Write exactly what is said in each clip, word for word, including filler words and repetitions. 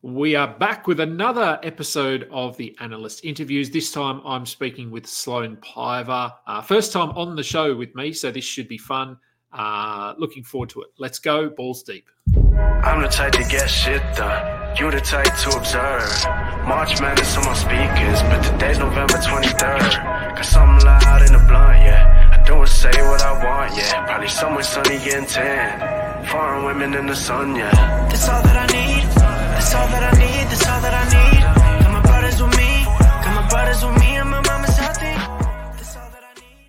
We are back with another episode of the Analyst Interviews. This time I'm speaking with Sloane Piver. Uh, first time on the show with me, so this should be fun. Uh, looking forward to it. Let's go, balls deep. I'm the type to get shit done. You the type to observe. March Madness on my speakers, but today's November twenty-third. Got something loud in the blunt, yeah. I don't say what I want, yeah. Probably somewhere sunny getting tan. Foreign women in the sun, yeah. That's all that I need. That's all that I need. That's all that I need. Got my brothers with me. Got my brothers with me, and my mama's healthy. That's all that I need.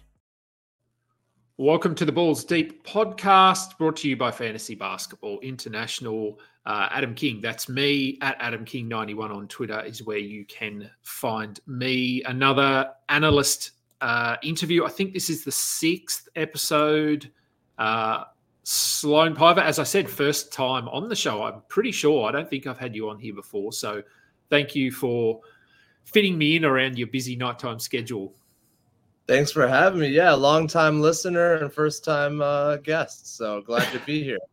Welcome to the Balls Deep podcast, brought to you by Fantasy Basketball International. Uh, Adam King, that's me, at Adam King ninety-one on Twitter is where you can find me. Another analyst uh, interview. I think this is the sixth episode. Uh, Sloane Piver, as I said, first time on the show. I'm pretty sure. I don't think I've had you on here before. So thank you for fitting me in around your busy nighttime schedule. Thanks for having me. Yeah, long-time listener and first-time uh, guest. So glad to be here.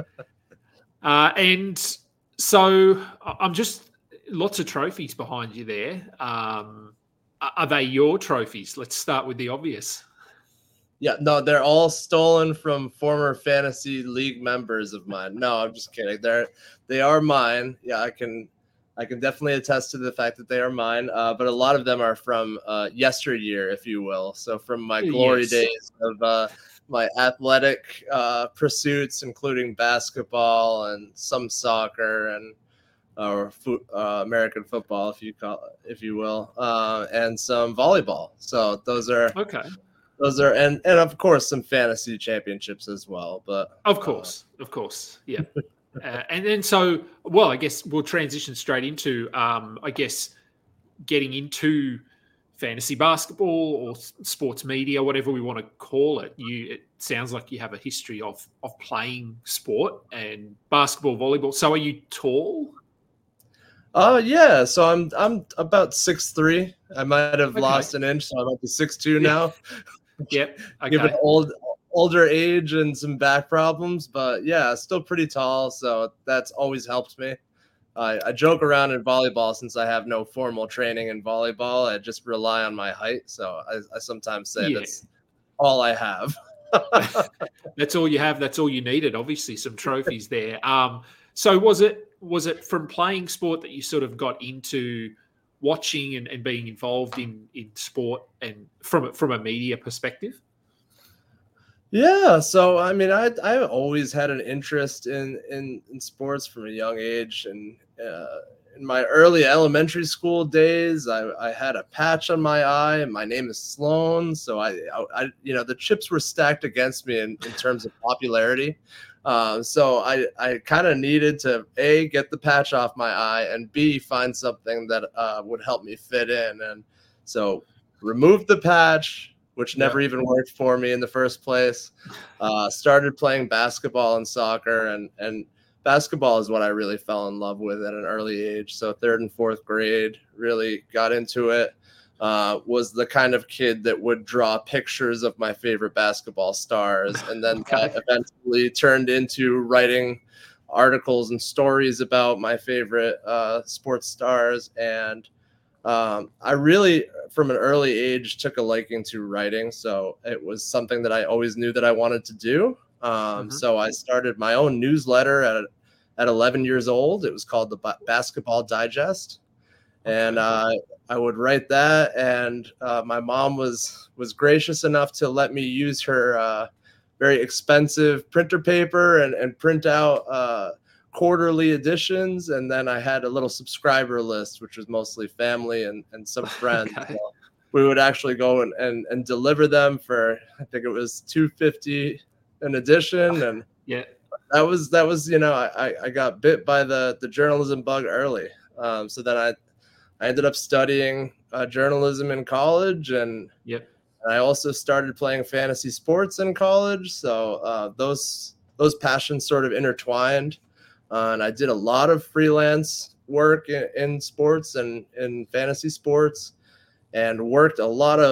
uh, and so I'm just lots of trophies behind you there. Um, are they your trophies? Let's start with the obvious. Yeah, no, they're all stolen from former fantasy league members of mine. No, I'm just kidding. They're they are mine. Yeah, I can I can definitely attest to the fact that they are mine. Uh, but a lot of them are from uh, yesteryear, if you will. So from my glory Yes. days of uh, my athletic uh, pursuits, including basketball and some soccer and or fo- uh, American football, if you call if you will, uh, and some volleyball. So those are Okay. Those are and and of course some fantasy championships as well. But Of course, uh, of course, yeah. uh, and then so, well, I guess we'll transition straight into, um, I guess, getting into fantasy basketball or s- sports media, whatever we want to call it. You, it sounds like you have a history of of playing sport and basketball, volleyball. So, are you tall? Uh, yeah. So I'm I'm about six three. I might have Okay. lost an inch, so I'm up to six two now. Yep. Given Okay. old older age and some back problems, but yeah, still pretty tall. So that's always helped me. I, I joke around in volleyball since I have no formal training in volleyball. I just rely on my height. So I, I sometimes say Yeah. that's all I have. That's all you have. That's all you needed. Obviously, some trophies there. Um, so was it was it from playing sport that you sort of got into watching and, and being involved in in sport and from a- from a media perspective? Yeah, so I mean, I I always had an interest in in, in sports from a young age, and uh, in my early elementary school days, I, I had a patch on my eye, and my name is Sloane. So I, I, I you know, the chips were stacked against me in, in terms of popularity. Um, so I I kind of needed to A, get the patch off my eye, and B, find something that uh, would help me fit in. And so removed the patch, which never Yeah. even worked for me in the first place. Uh, started playing basketball and soccer, and and basketball is what I really fell in love with at an early age. So third and fourth grade, really got into it. Uh, was the kind of kid that would draw pictures of my favorite basketball stars, and then Okay. that eventually turned into writing articles and stories about my favorite uh, sports stars. And um, I really, from an early age, took a liking to writing. So it was something that I always knew that I wanted to do. Um, Mhm. So I started my own newsletter at at eleven years old. It was called the Ba- Basketball Digest, and uh, I would write that. And uh, my mom was was gracious enough to let me use her uh, very expensive printer paper and, and print out uh, quarterly editions. And then I had a little subscriber list, which was mostly family and, and some friends. Okay. So we would actually go and, and, and deliver them for, I think it was two hundred fifty dollars an edition. And Yeah. that was, that was, you know, I, I got bit by the, the journalism bug early. Um, so then I, I ended up studying uh, journalism in college, and Yep. I also started playing fantasy sports in college. So uh, those those passions sort of intertwined, uh, and I did a lot of freelance work in, in sports and in fantasy sports, and worked a lot of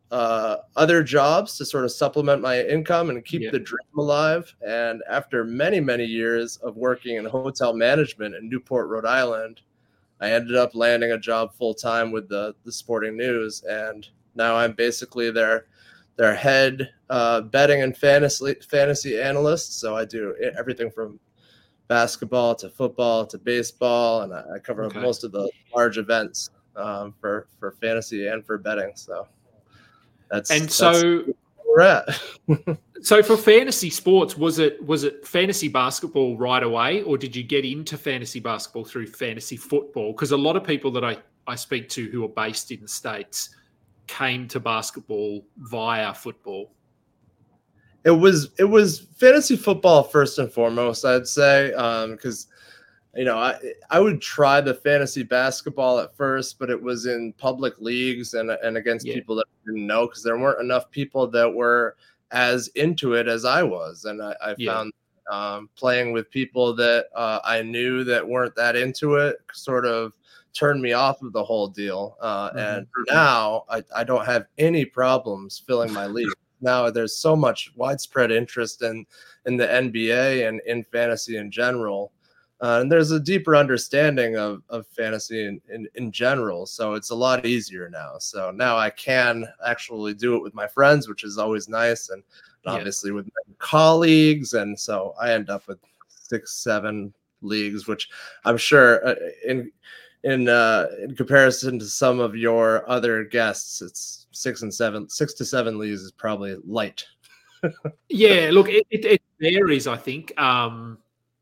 uh, other jobs to sort of supplement my income and keep Yeah. the dream alive. And after many, many years of working in hotel management in Newport, Rhode Island, I ended up landing a job full time with the, the Sporting News. And now I'm basically their, their head uh, betting and fantasy, fantasy analyst. So I do everything from basketball to football to baseball, and I, I cover Okay. most of the large events um, for, for fantasy and for betting. So that's and that's so where we're at. So for fantasy sports, was it was it fantasy basketball right away, or did you get into fantasy basketball through fantasy football? Because a lot of people that I, I speak to who are based in the States came to basketball via football. It was it was fantasy football first and foremost, I'd say, because um, you know I I would try the fantasy basketball at first, but it was in public leagues and and against Yeah. people that I didn't know, because there weren't enough people that were as into it as I was, and I, I Yeah. found um, playing with people that uh, I knew that weren't that into it sort of turned me off of the whole deal. Uh, Mhm. And now I, I don't have any problems filling my league. Now there's so much widespread interest in in the N B A and in fantasy in general. Uh, and there's a deeper understanding of, of fantasy in, in, in general. So it's a lot easier now. So now I can actually do it with my friends, which is always nice. And Yeah. obviously with my colleagues. And so I end up with six, seven leagues, which I'm sure uh, in in uh, in comparison to some of your other guests, it's six and seven, six to seven leagues is probably light. Yeah, look, it, it, it varies, I think. Um,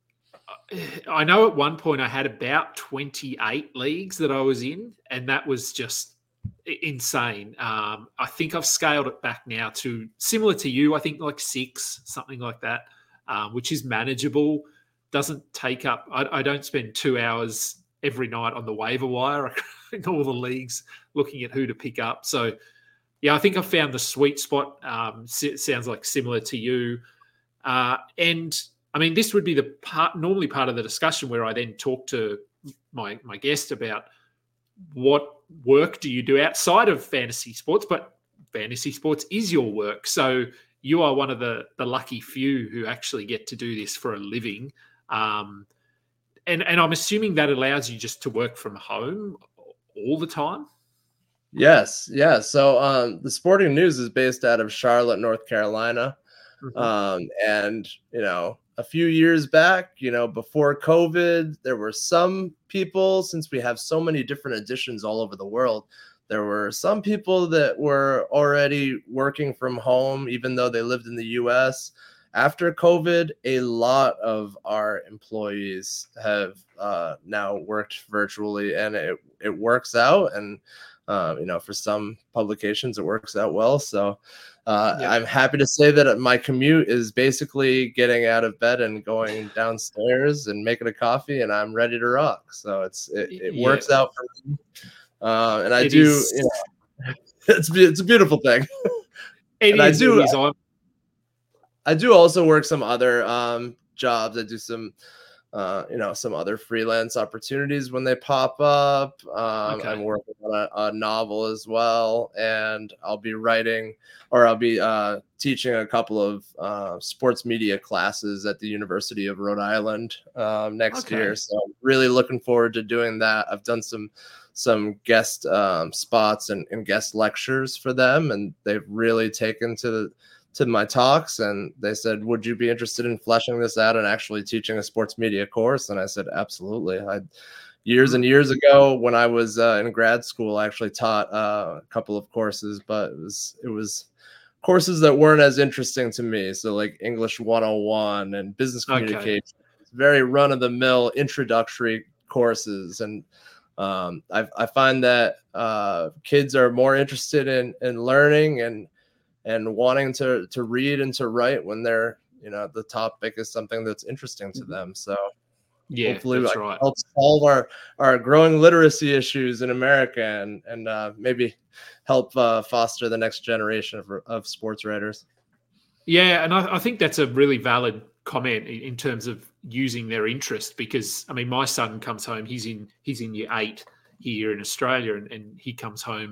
I know at one point I had about twenty-eight leagues that I was in, and that was just insane. Um, I think I've scaled it back now to similar to you, I think like six, something like that, um, which is manageable. Doesn't take up, I, I don't spend two hours every night on the waiver wire in all the leagues looking at who to pick up. So, yeah, I think I found the sweet spot. Um, sounds like similar to you. Uh, and I mean, this would be the part, normally part of the discussion where I then talk to my my guest about what work do you do outside of fantasy sports, but fantasy sports is your work. So you are one of the the lucky few who actually get to do this for a living. Um, and and I'm assuming that allows you just to work from home all the time. Yes, yeah. So um, the Sporting News is based out of Charlotte, North Carolina. Mhm. Um, and, you know, a few years back, you know, before COVID, there were some people, since we have so many different editions all over the world, there were some people that were already working from home, even though they lived in the U S. After COVID, a lot of our employees have uh, now worked virtually, and it, it works out. And, uh, you know, for some publications, it works out well. So uh, Yeah. I'm happy to say that my commute is basically getting out of bed and going downstairs and making a coffee, and I'm ready to rock. So it's it, it Yeah. works out for me. Uh, and I It do, is- you know, it's, be- it's a beautiful thing. It And I is, do- it is. I'm- I do also work some other um, jobs. I do some, uh, you know, some other freelance opportunities when they pop up. Um, Okay. I'm working on a, a novel as well, and I'll be writing, or I'll be uh, teaching a couple of uh, sports media classes at the University of Rhode Island um, next Okay. year. So I'm really looking forward to doing that. I've done some some guest um, spots and, and guest lectures for them, and they've really taken to the to my talks, and they said, would you be interested in fleshing this out and actually teaching a sports media course? And I said, absolutely. I years and years ago when I was uh, in grad school, I actually taught uh, a couple of courses, but it was it was courses that weren't as interesting to me. So like English one oh one and business Okay. communication, very run of the mill introductory courses. And um, I, I find that uh, kids are more interested in, in learning and and wanting to to read and to write when they're, you know, the topic is something that's interesting to them. So Yeah, hopefully that's I can right. help solve our our growing literacy issues in America, and and uh, maybe help uh, foster the next generation of, of sports writers. Yeah, and I, I think that's a really valid comment in, in terms of using their interest, because I mean, my son comes home. He's in he's in year eight here in Australia, and, and he comes home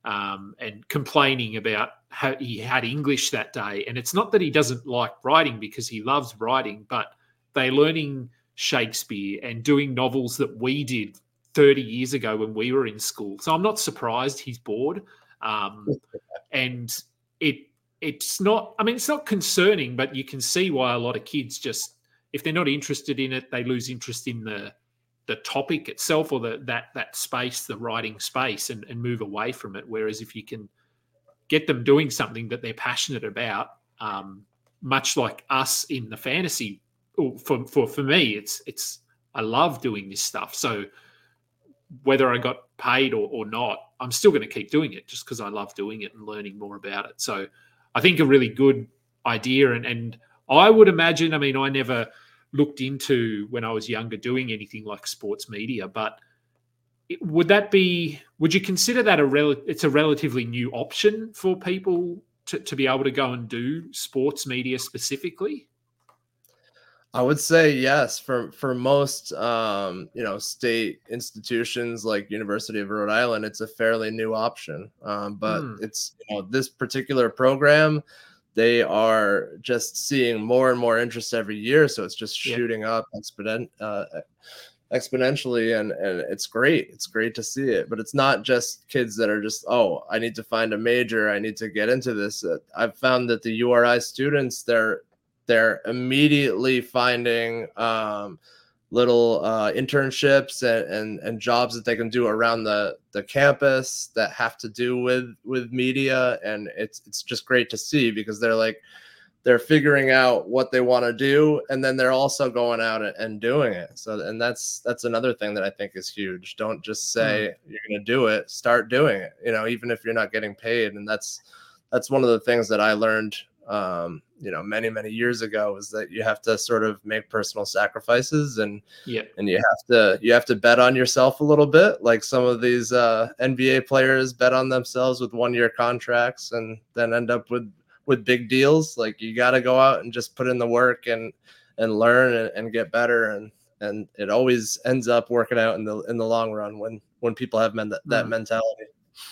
um, and complaining about how he had English that day. And it's not that he doesn't like writing, because he loves writing, but they're learning Shakespeare and doing novels that we did thirty years ago when we were in school. So I'm not surprised he's bored. Um, and it it's not, I mean, it's not concerning, but you can see why a lot of kids just, if they're not interested in it, they lose interest in the the topic itself, or the that that space, the writing space, and, and move away from it. Whereas if you can get them doing something that they're passionate about, um, much like us in the fantasy, or for, for for me, it's it's I love doing this stuff. So whether I got paid or, or not, I'm still going to keep doing it just because I love doing it and learning more about it. So I think a really good idea. And, and I would imagine, I mean, I never looked into, when I was younger, doing anything like sports media, but it, would that be, would you consider that a rel- it's a relatively new option for people to, to be able to go and do sports media specifically? I would say yes. For for most, um, you know, state institutions like University of Rhode Island, it's a fairly new option. Um, but mm. it's, you know, this particular program, they are just seeing more and more interest every year. So it's just shooting yep. up exponent, uh, exponentially, and and it's great. It's great to see it. But it's not just kids that are just, oh, I need to find a major, I need to get into this. Uh, I've found that the U R I students, they're they're immediately finding um, little uh, internships and, and and jobs that they can do around the the campus that have to do with with media, and it's it's just great to see, because they're like, they're figuring out what they want to do, and then they're also going out and, and doing it. So, and that's that's another thing that I think is huge. Don't just say mm. you're going to do it, start doing it, you know, even if you're not getting paid. And that's that's one of the things that I learned um you know many many years ago, is that you have to sort of make personal sacrifices, and yeah and you have to you have to bet on yourself a little bit, like some of these uh N B A players bet on themselves with one year contracts and then end up with with big deals. Like, you got to go out and just put in the work and and learn and, and get better, and and it always ends up working out in the in the long run when when people have men- that, that mm. mentality.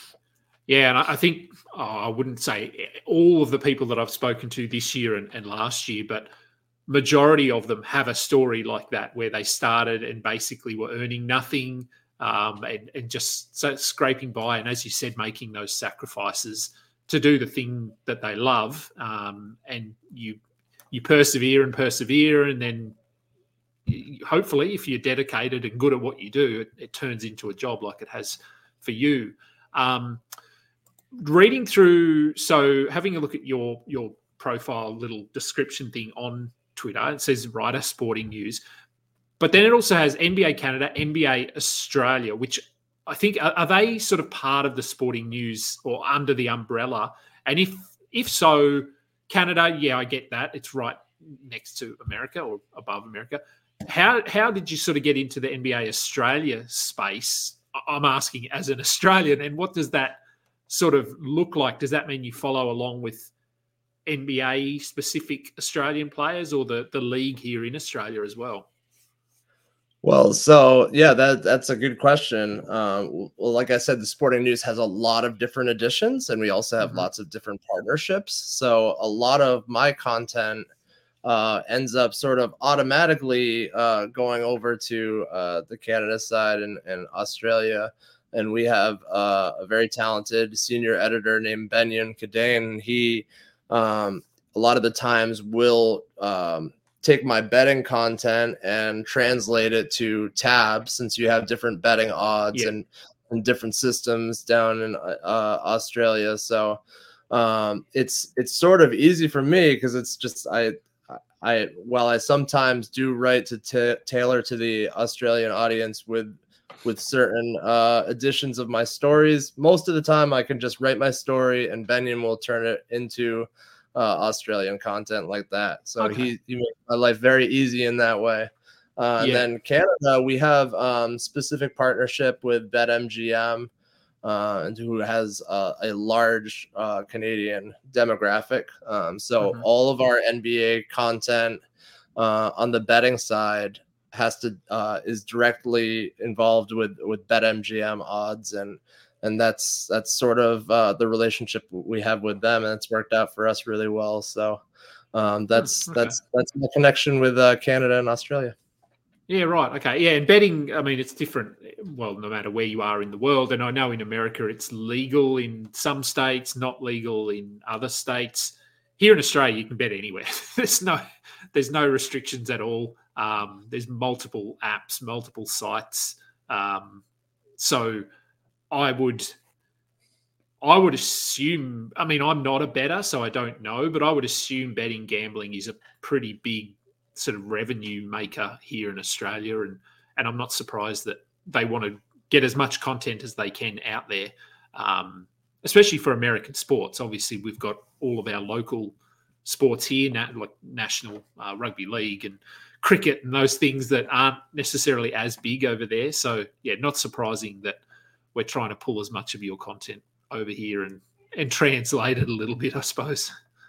Yeah, and I think, oh, I wouldn't say all of the people that I've spoken to this year and, and last year, but majority of them have a story like that, where they started and basically were earning nothing, um, and, and just so scraping by. And as you said, making those sacrifices to do the thing that they love, um, and you you persevere and persevere, and then you, hopefully, if you're dedicated and good at what you do, it, it turns into a job like it has for you. Um, Reading through, so having a look at your your profile little description thing on Twitter, it says writer sporting news, but then it also has N B A Canada, N B A Australia, which I think, are, are they sort of part of the sporting news or under the umbrella? And if if so, Canada, yeah, I get that, it's right next to America or above America. How how did you sort of get into the N B A Australia space? I'm asking as an Australian, and what does that sort of look like? Does that mean you follow along with N B A specific Australian players, or the, the league here in Australia as well? Well, so yeah, that that's a good question. Um, well, like I said, the Sporting News has a lot of different editions, and we also have mm-hmm. lots of different partnerships. So a lot of my content uh, ends up sort of automatically uh, going over to uh, the Canada side and, and Australia. And we have uh, a very talented senior editor named Benyon Kadane. He, um, a lot of the times, will um, take my betting content and translate it to tabs, since you have different betting odds yeah. and, and different systems down in uh, Australia. So um, it's it's sort of easy for me, because it's just I I while I sometimes do write to t- tailor to the Australian audience with. with certain uh, editions of my stories. Most of the time I can just write my story and Benyon will turn it into uh, Australian content like that. So okay. he, he makes my life very easy in that way. Uh, yeah. And then Canada, we have um, specific partnership with BetMGM, uh, and who has uh, a large uh, Canadian demographic. Um, so mm-hmm. all of our N B A content uh, on the betting side has to uh, is directly involved with with BetMGM odds, and and that's that's sort of uh, the relationship we have with them, and it's worked out for us really well. So um, that's Hmm, okay. that's that's the connection with uh, Canada and Australia. Yeah, right. Okay. Yeah, and betting, I mean, it's different, well, no matter where you are in the world. And I know in America it's legal in some states, not legal in other states. Here in Australia, you can bet anywhere. there's no there's no restrictions at all. Um, there's multiple apps, multiple sites. Um, so I would I would assume, I mean, I'm not a bettor, so I don't know, but I would assume betting gambling is a pretty big sort of revenue maker here in Australia. And, and I'm not surprised that they want to get as much content as they can out there, um, especially for American sports. Obviously, we've got all of our local sports here, like National uh, Rugby League and cricket and those things that aren't necessarily as big over there. So, yeah, not surprising that we're trying to pull as much of your content over here and, and translate it a little bit, I suppose.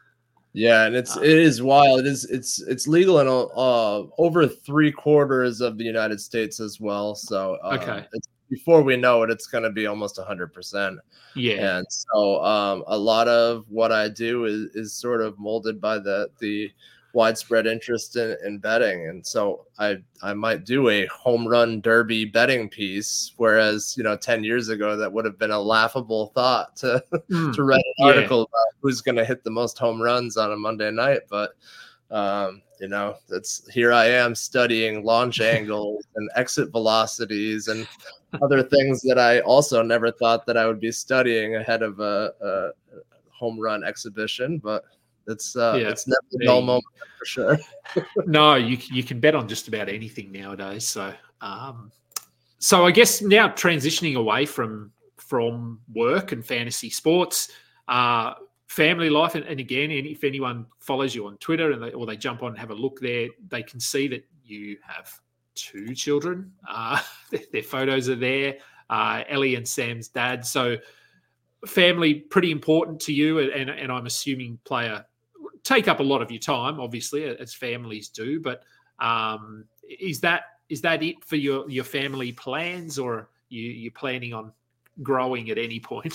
Yeah, and it's uh, it is wild. It is it's it's legal in uh, over three quarters of the United States as well. So uh, okay, it's, before we know it, it's going to be almost a hundred percent. Yeah, and so um, a lot of what I do is is sort of molded by the the widespread interest in, in betting. And so I I might do a home run derby betting piece, whereas, you know, ten years ago, that would have been a laughable thought to, mm, to write an article yeah. about who's going to hit the most home runs on a Monday night. But, um, you know, that's here I am studying launch angles and exit velocities and other things that I also never thought that I would be studying ahead of a, a home run exhibition. But It's uh, yeah. it's never a dull moment for sure. No, you you can bet on just about anything nowadays. So, um, so I guess now transitioning away from from work and fantasy sports, uh, family life, and, and again, if anyone follows you on Twitter and they, or they jump on and have a look there, they can see that you have two children. Uh, their, their photos are there. Uh, Ellie and Sam's dad. So, family pretty important to you, and and I'm assuming play a take up a lot of your time, obviously, as families do. But um, is that is that it for your, your family plans, or you you're planning on growing at any point?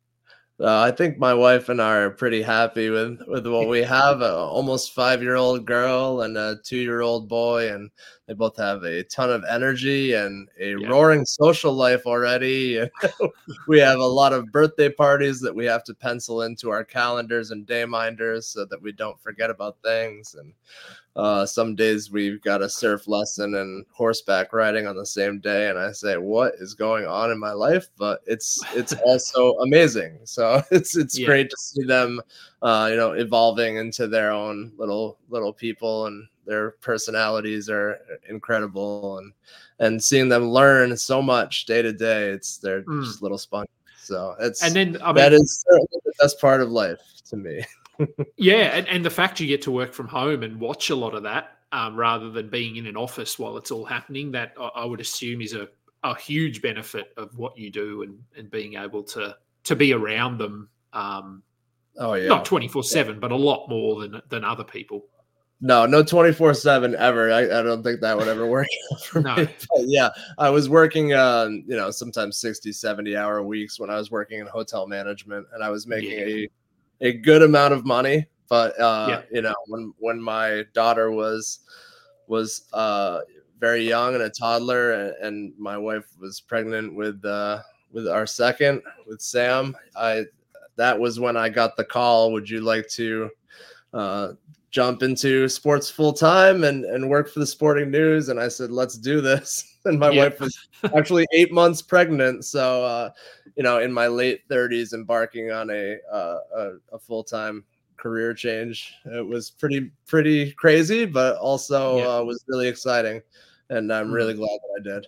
Uh, I think my wife and I are pretty happy with, with what we have. A almost five-year-old girl and a two-year-old boy, and they both have a ton of energy and a yeah. roaring social life already. We have a lot of birthday parties that we have to pencil into our calendars and day minders so that we don't forget about things. And uh, some days we've got a surf lesson and horseback riding on the same day, and I say, what is going on in my life? But it's it's also amazing. So it's it's yeah. great to see them, uh, you know, evolving into their own little little people, and their personalities are incredible, and and seeing them learn so much day to day. It's they're mm. just little sponges. So it's and then I mean, that is certainly the best part of life to me. Yeah, and, and the fact you get to work from home and watch a lot of that um, rather than being in an office while it's all happening, that I, I would assume is a, a huge benefit of what you do, and, and being able to to be around them. Um, oh yeah, not twenty-four seven, yeah. but a lot more than than other people. No, no twenty-four seven ever. I, I don't think that would ever work for no. me. But yeah, I was working, um, you know, sometimes sixty, seventy hour weeks when I was working in hotel management, and I was making yeah. a a good amount of money. But, uh, yeah. you know, when, when my daughter was, was uh, very young and a toddler, and, and my wife was pregnant with, uh, with our second, with Sam, I, that was when I got the call. Would you like to, uh, jump into sports full time and, and work for the Sporting News? And I said, let's do this. And my yeah. wife was actually eight months pregnant. So, uh, you know, in my late thirties, embarking on a, uh, a, a full-time career change, it was pretty, pretty crazy, but also yeah. uh, was really exciting. And I'm really glad that I did.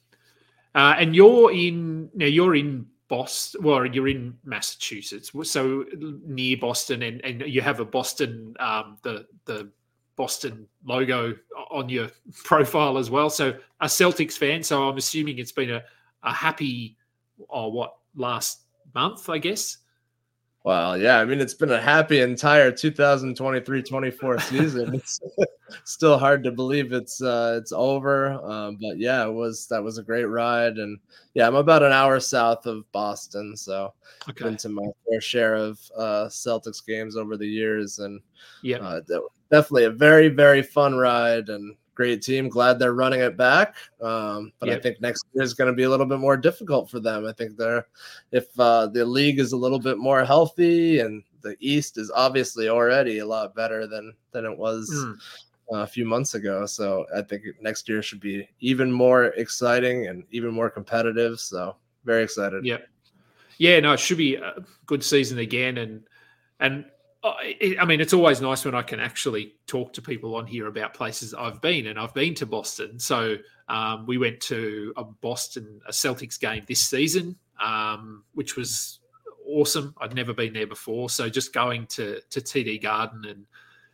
Uh, and you're in, now you're in Boston, well, you're in Massachusetts, so near Boston, and, and you have a Boston, um, the the Boston logo on your profile as well. So a Celtics fan. So I'm assuming it's been a, a happy, oh, what, last month, I guess? Well, yeah, I mean, it's been a happy entire two thousand twenty-three twenty-four season. It's still hard to believe it's uh, it's over, um, but yeah, it was that was a great ride, and yeah, I'm about an hour south of Boston, so Okay. been to my fair share of uh, Celtics games over the years, and Yeah. uh, definitely a very very fun ride and great team. Glad they're running it back. Um, but Yep. I think next year is going to be a little bit more difficult for them. I think they're, if uh, the league is a little bit more healthy, and the East is obviously already a lot better than, than it was Mm. uh, a few months ago. So I think next year should be even more exciting and even more competitive. So very excited. Yeah. Yeah, no, it should be a good season again. And, and, I I mean, it's always nice when I can actually talk to people on here about places I've been, and I've been to Boston. So um, we went to a Boston, a Celtics game this season, um, which was awesome. I'd never been there before. So just going to, to T D Garden, and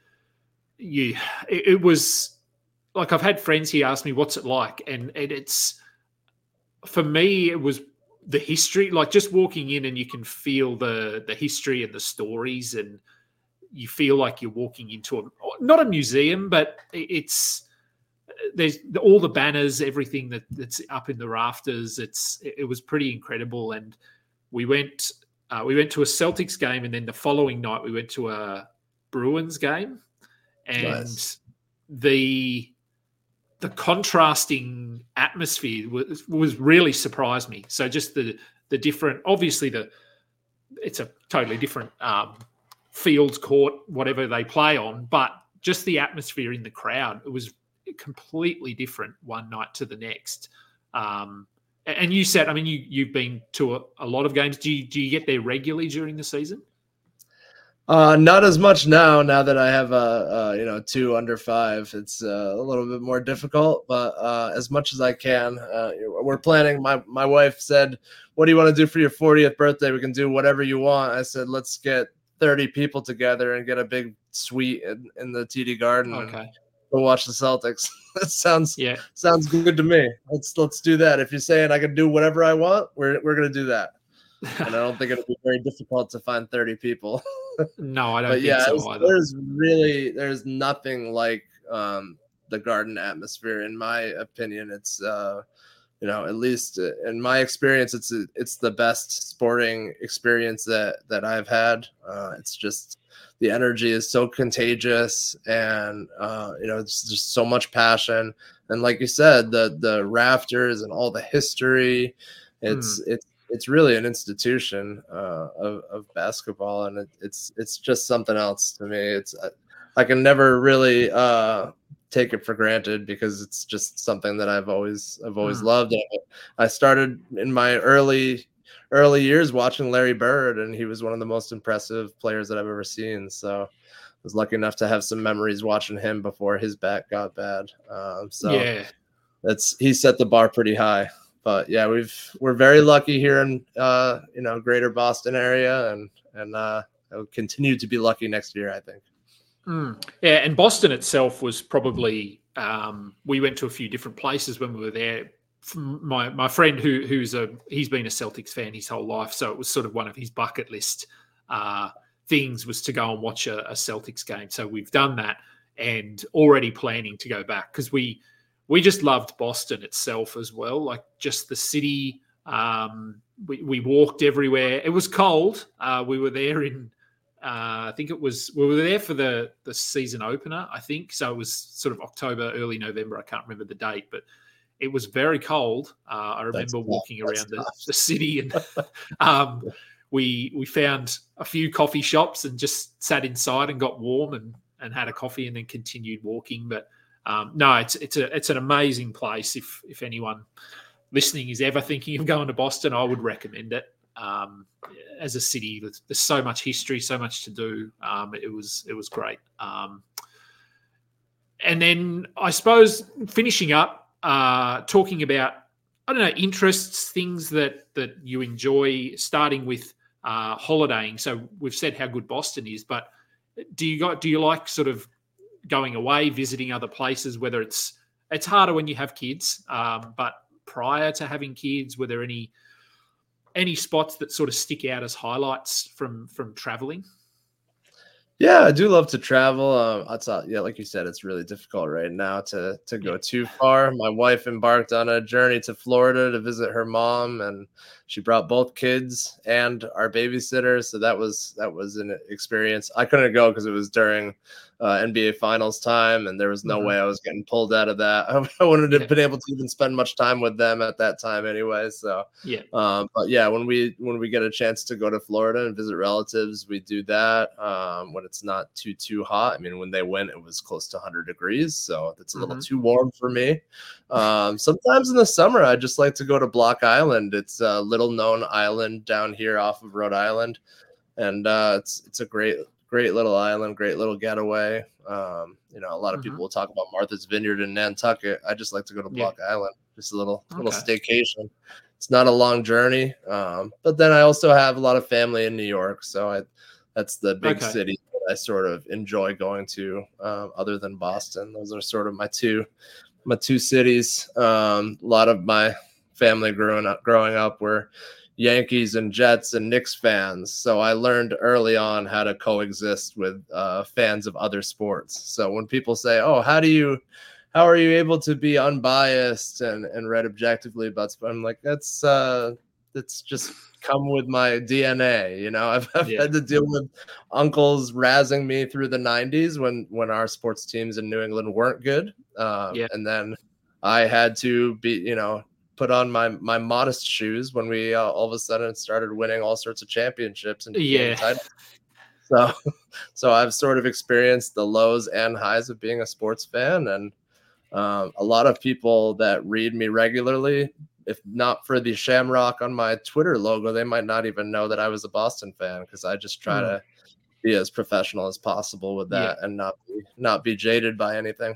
you, it, it was like, I've had friends here ask me, what's it like? And, and it's, for me, it was the history, like just walking in and you can feel the, the history and the stories, and you feel like you're walking into a, not a museum, but it's, there's all the banners, everything that, that's up in the rafters. It's, it was pretty incredible. And we went, uh, we went to a Celtics game, and then the following night we went to a Bruins game, and Nice. the, the contrasting atmosphere was, was really surprised me. So just the, the different, obviously the, it's a totally different, um, field, court, whatever they play on, but just the atmosphere in the crowd, it was completely different one night to the next. Um, and you said, I mean, you, you've been to a, a lot of games. Do you, do you get there regularly during the season? Uh, not as much now. Now that I have uh, uh you know two under five, it's uh, a little bit more difficult. But uh, as much as I can, uh, we're planning. My my wife said, "What do you want to do for your fortieth birthday? We can do whatever you want." I said, "Let's get thirty people together and get a big suite in, in the T D Garden. Okay. And go watch the Celtics." That sounds Yeah. sounds good to me. Let's let's do that. If you're saying I can do whatever I want, we're we're gonna do that. And I don't think it'll be very difficult to find thirty people. No, I don't But think yeah, so it's- either. there's really there's nothing like um, the Garden atmosphere, in my opinion. It's uh, you know, at least in my experience, it's it's the best sporting experience that that I've had. Uh, it's just the energy is so contagious, and uh, you know, it's just so much passion. And like you said, the the rafters and all the history, it's it's it's really an institution uh, of, of basketball, and it, it's it's just something else to me. It's I, I can never really uh, take it for granted, because it's just something that I've always I've always Mm. loved. I started in my early early years watching Larry Bird, and he was one of the most impressive players that I've ever seen. So I was lucky enough to have some memories watching him before his back got bad. Um, so Yeah. that's he set the bar pretty high. But yeah, we've we're very lucky here in uh, you know greater Boston area, and and uh, it'll continue to be lucky next year, I think. Mm. Yeah, and Boston itself was probably. Um, we went to a few different places when we were there. My my friend who who's a he's been a Celtics fan his whole life, so it was sort of one of his bucket list uh, things was to go and watch a, a Celtics game. So we've done that, and already planning to go back, because we. We just loved Boston itself as well, like just the city. Um, we, we walked everywhere. It was cold. Uh, we were there in, uh, I think it was, we were there for the, the season opener, I think. So it was sort of October, early November. I can't remember the date, but it was very cold. Uh, I remember That's walking tough. around the, That's the city, and um, we we found a few coffee shops and just sat inside and got warm and, and had a coffee, and then continued walking. But Um, no, it's it's a it's an amazing place. If if anyone listening is ever thinking of going to Boston, I would recommend it. Um, as a city, there's, there's so much history, so much to do. Um, it was it was great. Um, and then I suppose finishing up, uh, talking about I don't know interests, things that that you enjoy. Starting with uh, holidaying. So we've said how good Boston is, but do you got do you like sort of going away, visiting other places, whether it's it's harder when you have kids, um, but prior to having kids, were there any any spots that sort of stick out as highlights from from traveling? Yeah, I do love to travel. Um, I thought, yeah, like you said, it's really difficult right now to to go Yeah. too far. My wife embarked on a journey to Florida to visit her mom, and she brought both kids and our babysitter. So that was that was an experience. I couldn't go because it was during uh, N B A Finals time, and there was no Mhm. way I was getting pulled out of that. I wouldn't have Yeah. been able to even spend much time with them at that time anyway. So. Yeah. Um, but yeah, when we when we get a chance to go to Florida and visit relatives, we do that um, when it's not too too hot. I mean, when they went, it was close to one hundred degrees, so it's a little Mhm. too warm for me. Um, sometimes in the summer, I just like to go to Block Island. It's a little known island down here off of Rhode Island, and uh, it's it's a great great little island, great little getaway. Um, you know, a lot of Mhm. people will talk about Martha's Vineyard in Nantucket. I just like to go to Yeah. Block Island, just a little little Okay. staycation. It's not a long journey, um, but then I also have a lot of family in New York, so I that's the big Okay. city that I sort of enjoy going to, um, other than Boston. Those are sort of my two my two cities. Um, a lot of my family growing up growing up were Yankees and Jets and Knicks fans, so I learned early on how to coexist with uh, fans of other sports. So when people say, "Oh, how do you?" How are you able to be unbiased and, and read objectively about sport? I'm like, that's uh, that's just come with my D N A. You know, I've, I've Yeah. had to deal with uncles razzing me through the nineties when when our sports teams in New England weren't good, um, Yeah. and then I had to be, you know, put on my my modest shoes when we uh, all of a sudden started winning all sorts of championships and Yeah. titles. So, so I've sort of experienced the lows and highs of being a sports fan, and um, a lot of people that read me regularly, if not for the shamrock on my Twitter logo, they might not even know that I was a Boston fan, because I just try Mm. to be as professional as possible with Yeah. that and not be, not be jaded by anything.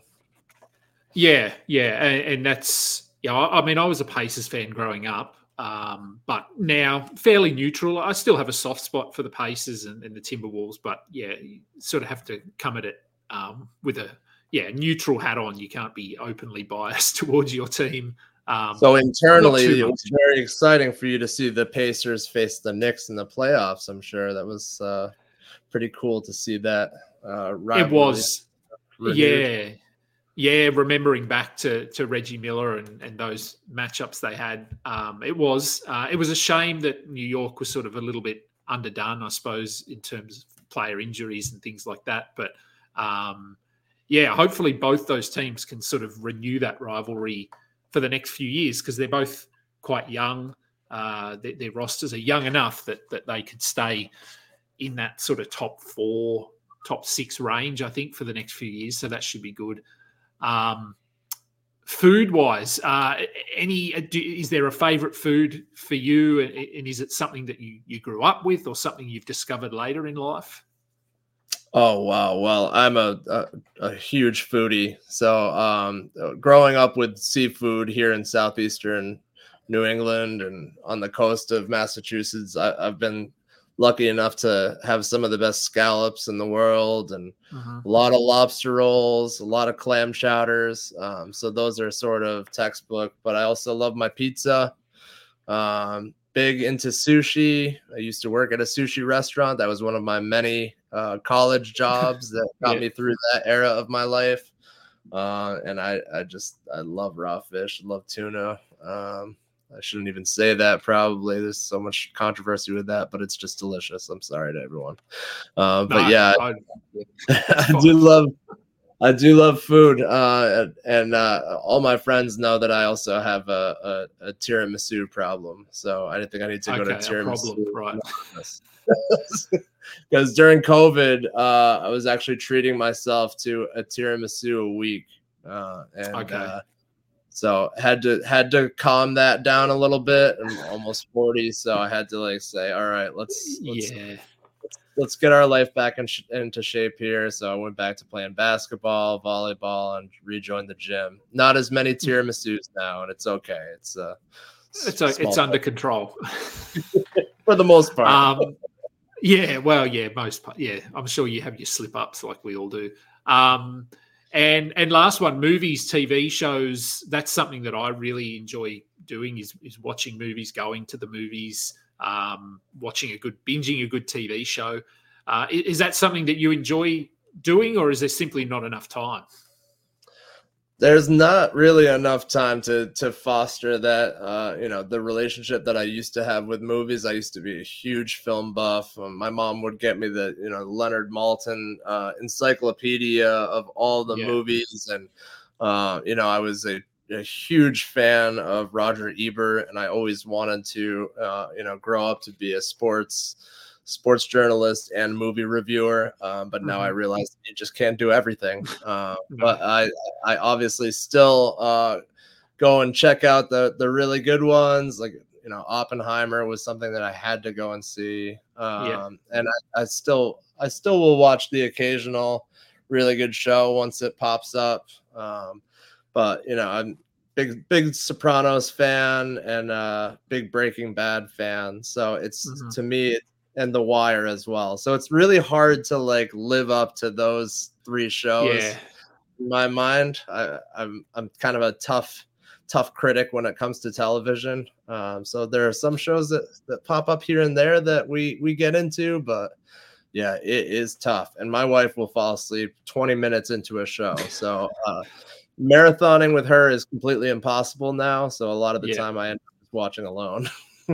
Yeah, yeah, and, and that's yeah. I, I mean, I was a Pacers fan growing up, um, but now fairly neutral. I still have a soft spot for the Pacers and, and the Timberwolves, but yeah, you sort of have to come at it um, with a yeah neutral hat on. You can't be openly biased towards your team. Um, So not internally, too it much. was very exciting for you to see the Pacers face the Knicks in the playoffs. I'm sure that was uh, pretty cool to see that uh, rivalry. It was, renewed. yeah, yeah. Remembering back to to Reggie Miller and, and those matchups they had, um, it was uh, it was a shame that New York was sort of a little bit underdone, I suppose, in terms of player injuries and things like that. But um, yeah, hopefully both those teams can sort of renew that rivalry for the next few years, because they're both quite young. Uh, their, their rosters are young enough that that they could stay in that sort of top four, top six range, I think, for the next few years. So that should be good. Um, food-wise, uh, any do, is there a favourite food for you, and, and is it something that you you grew up with, or something you've discovered later in life? Oh wow! Well, I'm a, a a huge foodie. So, um, growing up with seafood here in southeastern New England and on the coast of Massachusetts, I, I've been lucky enough to have some of the best scallops in the world, and Mm-hmm. a lot of lobster rolls, a lot of clam chowders. Um, so those are sort of textbook. But I also love my pizza. Um, big into sushi. I used to work at a sushi restaurant. That was one of my many uh, college jobs that got Yeah. me through that era of my life. Uh, and I, I just, I love raw fish, love tuna. Um, I shouldn't even say that probably. There's so much controversy with that, but it's just delicious. I'm sorry to everyone. Uh, but No, yeah, I- I do love I do love food, uh, and uh, all my friends know that I also have a, a, a tiramisu problem. So I didn't think I need to go to okay, a tiramisu, problem, right? because during COVID, uh, I was actually treating myself to a tiramisu a week, uh, and Okay. uh, so had to had to calm that down a little bit. I'm almost forty, so I had to like say, all right, let's let's Yeah, let's get our life back in sh- into shape here. So I went back to playing basketball, volleyball, and rejoined the gym. Not as many tiramisus now, and it's okay. It's uh, it's a, it's under control. for the most part. Um, yeah, well, yeah, most part, yeah. I'm sure you have your slip ups like we all do. Um, and and last one, movies, T V shows. That's something that I really enjoy doing is is watching movies, going to the movies. um, watching a good, binging a good T V show. Uh, is, is that something that you enjoy doing, or is there simply not enough time? There's not really enough time to to foster that, uh, you know, the relationship that I used to have with movies. I used to be a huge film buff. Um, my mom would get me the, you know, Leonard Maltin uh, encyclopedia of all the Yeah. movies. And, uh, you know, I was a, a huge fan of Roger Ebert, and I always wanted to, uh, you know, grow up to be a sports sports journalist and movie reviewer, um, but now Mhm. I realize you just can't do everything. Uh, No. But I, I obviously still uh, go and check out the the really good ones. Like, you know, Oppenheimer was something that I had to go and see, um, Yeah. and I, I still I still will watch the occasional really good show once it pops up. Um, but you know, I'm big big Sopranos fan and uh, big Breaking Bad fan. So it's Mhm. to me. It, and The Wire as well. So it's really hard to like live up to those three shows. Yeah. In my mind, I, I'm I'm kind of a tough tough critic when it comes to television. Um, so there are some shows that, that pop up here and there that we we get into, but yeah, it is tough. And my wife will fall asleep twenty minutes into a show. So uh, marathoning with her is completely impossible now. So a lot of the Yeah. time I end up watching alone.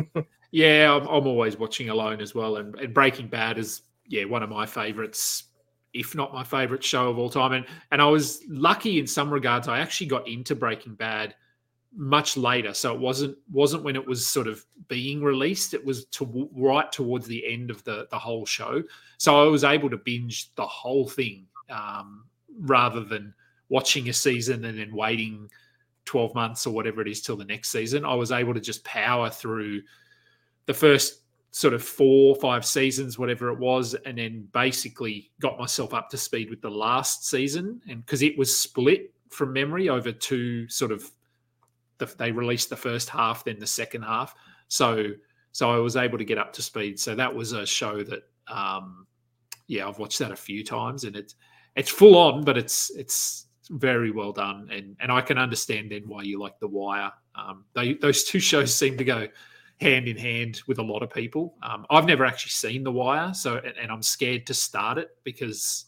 Yeah, I'm, I'm always watching alone as well. And, and Breaking Bad is, yeah, one of my favorites, if not my favorite show of all time. And and I was lucky in some regards. I actually got into Breaking Bad much later, so it wasn't wasn't when it was sort of being released. It was to, right towards the end of the the whole show. So I was able to binge the whole thing um, rather than watching a season and then waiting twelve months or whatever it is till the next season. I was able to just power through the first sort of four, five seasons, whatever it was, and then basically got myself up to speed with the last season. And because it was split from memory over two sort of, the, they released the first half, then the second half. So, so I was able to get up to speed. So that was a show that, um, yeah, I've watched that a few times, and it's it's full on, but it's it's very well done. And and I can understand then why you like The Wire. Um, they, those two shows seem to go hand in hand with a lot of people. Um, I've never actually seen The Wire, so and, and I'm scared to start it because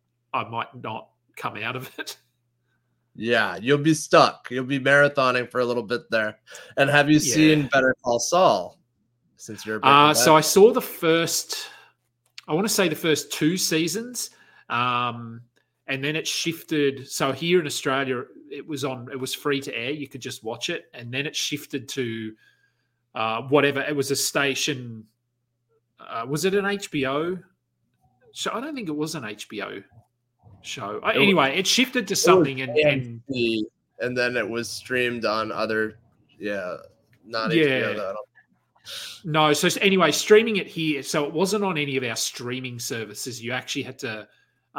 I might not come out of it. Yeah, you'll be stuck. You'll be marathoning for a little bit there. And have you Yeah. seen Better Call Saul since you're a Breaking Uh, Bad? so I saw the first, I want to say the first two seasons, um, and then it shifted. So here in Australia, it was on, it was free to air. You could just watch it, and then it shifted to Uh, whatever, it was a station. Uh, was it an H B O show? I don't think it was an H B O show. Uh, anyway, it shifted to something, and, and and then it was streamed on other, yeah, not Yeah. H B O. Though, I don't- no. So anyway, streaming it here. So it wasn't on any of our streaming services. You actually had to.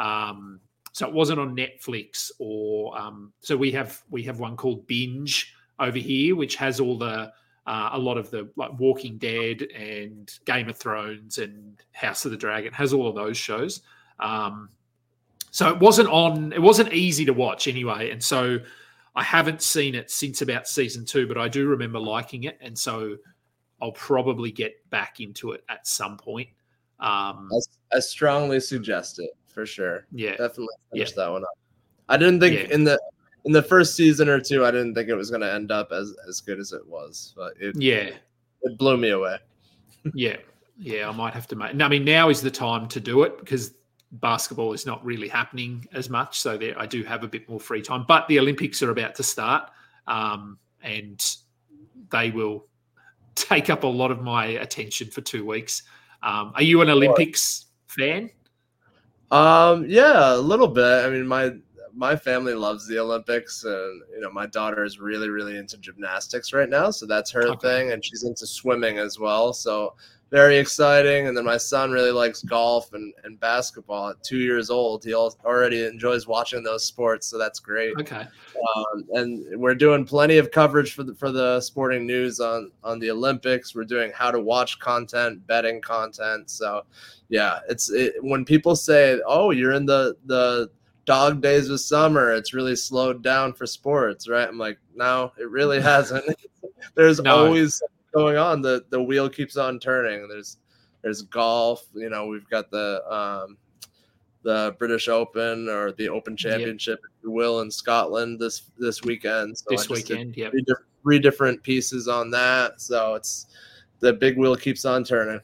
Um, so it wasn't on Netflix or. Um, so we have we have one called Binge over here, which has all the. Uh, a lot of the like Walking Dead and Game of Thrones and House of the Dragon, has all of those shows. Um, so it wasn't on, it wasn't easy to watch anyway. And so I haven't seen it since about season two, but I do remember liking it. And so I'll probably get back into it at some point. Um, I, I strongly suggest it for sure. yeah. Definitely finish Yeah. that one up. I didn't think Yeah. in the in the first season or two, I didn't think it was going to end up as, as good as it was, but it Yeah. it blew me away. Yeah. Yeah. I might have to make, I mean, now is the time to do it because basketball is not really happening as much. So there, I do have a bit more free time, but the Olympics are about to start, um, and they will take up a lot of my attention for two weeks. Um, are you an Olympics fan? Um, yeah, a little bit. I mean, my my family loves the Olympics, and you know, my daughter is really, really into gymnastics right now, so that's her Okay. thing, and she's into swimming as well. So very exciting. And then my son really likes golf and, and basketball. At two years old, he al- already enjoys watching those sports, so that's great. Okay. Um, and we're doing plenty of coverage for the for the sporting news on on the Olympics. We're doing how to watch content, betting content. So, yeah, it's it, when people say, "Oh, you're in the the dog days of summer," it's really slowed down for sports, right? I'm like, no, it really hasn't. There's No. always something going on, the the wheel keeps on turning. There's there's golf. You know, we've got the um, the British Open or the Open Championship, yep. if you will, in Scotland this this weekend. So this weekend, yeah. Three, three different pieces on that. So it's the big wheel keeps on turning.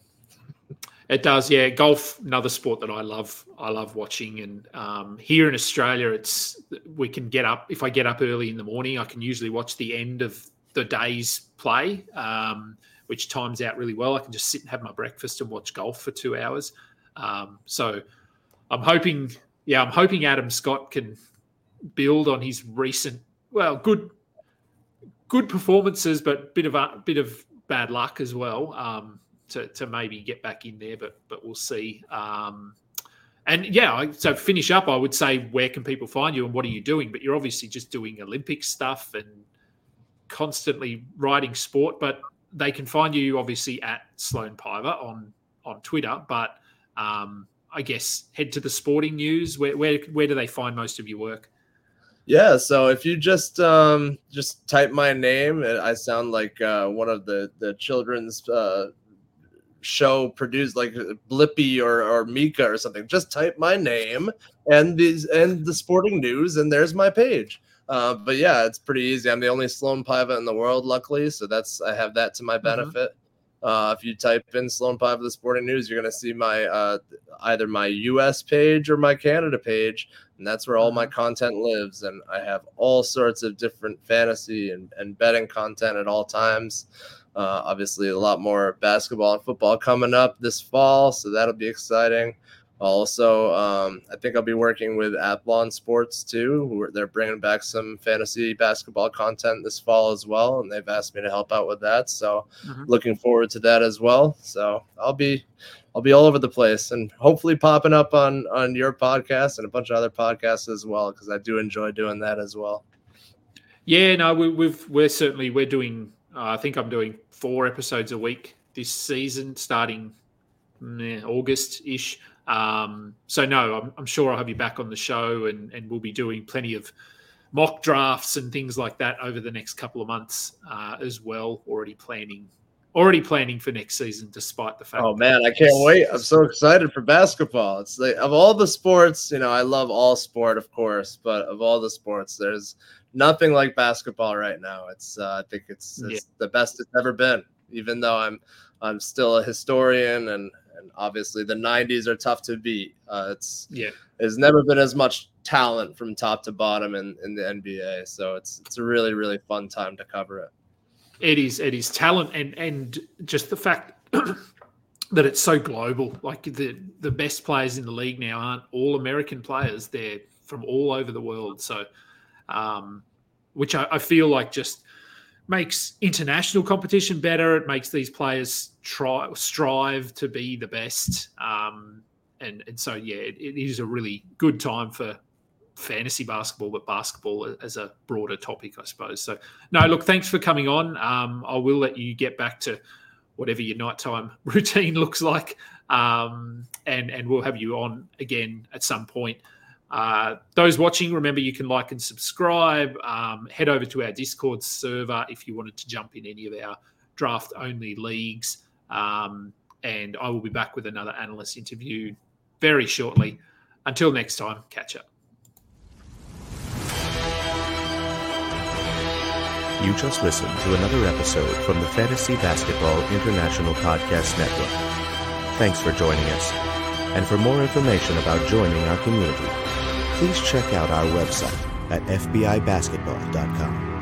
It does, yeah. Golf, another sport that I love. I love watching, and um, here in Australia, it's we can get up. If I get up early in the morning, I can usually watch the end of the day's play, um, which times out really well. I can just sit and have my breakfast and watch golf for two hours. Um, so I'm hoping, yeah, I'm hoping Adam Scott can build on his recent, well, good, good performances, but bit of a bit of bad luck as well. Um, To, to maybe get back in there, but but we'll see. Um, and yeah, so finish up, I would say, where can people find you and what are you doing? But you're obviously just doing Olympic stuff and constantly writing sport, but they can find you obviously at Sloane Piver on, on Twitter. But um, I guess head to the sporting news. Where, where, where do they find most of your work? Yeah, so if you just um, just type my name, I sound like uh, one of the, the children's uh, show produced like Blippi or, or Mika or something. Just type my name and these and the sporting news, and there's my page. Uh, but yeah, it's pretty easy. I'm the only Sloane Piver in the world, luckily, so that's I have that to my benefit. Mm-hmm. Uh, if you type in Sloane Piver the sporting news, you're gonna see my uh, either my U S page or my Canada page, and that's where all my content lives. And I have all sorts of different fantasy and, and betting content at all times. Uh, obviously, a lot more basketball and football coming up this fall, so that'll be exciting. Also, um, I think I'll be working with Athlon Sports too. Who are, they're bringing back some fantasy basketball content this fall as well, and they've asked me to help out with that. So, mm-hmm. looking forward to that as well. So, I'll be, I'll be all over the place, and hopefully popping up on on your podcast and a bunch of other podcasts as well, because I do enjoy doing that as well. Yeah, no, we, we've we're certainly we're doing. Uh, I think I'm doing four episodes a week this season, starting eh, August-ish. Um, so, no, I'm, I'm sure I'll have you back on the show, and, and we'll be doing plenty of mock drafts and things like that over the next couple of months uh, as well. Already planning, already planning for next season, despite the fact. Oh man, I can't wait! I'm so excited for basketball. It's like of all the sports, you know, I love all sport, of course, but of all the sports, there's nothing like basketball right now. It's uh, I think it's, it's yeah. the best it's ever been. Even though I'm I'm still a historian, and, and obviously the nineties are tough to beat. Uh, it's yeah, there's never been as much talent from top to bottom in, in the N B A. So it's it's a really really fun time to cover it. It is it is talent and and just the fact that it's so global. Like the the best players in the league now aren't all American players; they're from all over the world. So. Um, which I, I feel like just makes international competition better. It makes these players try strive to be the best. Um, and, and so, yeah, it, it is a really good time for fantasy basketball, but basketball as a broader topic, I suppose. So, no, look, thanks for coming on. Um, I will let you get back to whatever your nighttime routine looks like. Um, and, and we'll have you on again at some point. Uh, those watching, remember you can like and subscribe. Um, head over to our Discord server if you wanted to jump in any of our draft-only leagues. Um, and I will be back with another analyst interview very shortly. Until next time, catch up. You just listened to another episode from the Fantasy Basketball International Podcast Network. Thanks for joining us. And for more information about joining our community, please check out our website at f b i basketball dot com.